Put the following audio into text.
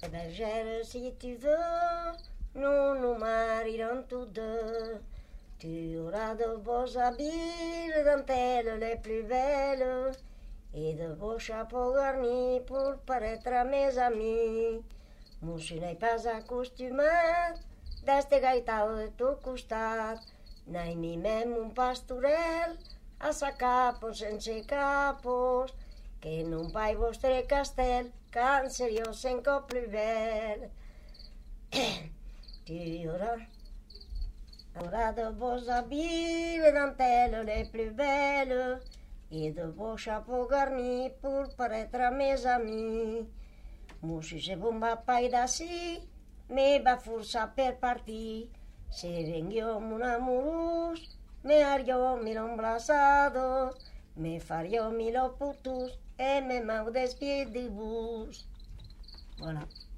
Bergère, si tu veux, nous nous marierons tous deux. Tu auras de beaux habits, les dentelles les plus belles, et de beaux chapeaux garnis pour paraître à mes amis. Moi, je n'ai pas acostumat d'este gaitau de tot costat, n'ai ni même un pastorel a sa capos sense capos, que non pai vostre castel, can seriós en cop plus bel. Tu auras de beaux habits, les dentelles les plus belles, et de beaux chapeaux garnis pour paraître à mes amis. Moi, si se bon va pai d'ací, me va forçar per partir. Se venguió mon amorós, me haría mil embraçados, me faria mil putos, e me m'au despiet de vos. Voilà.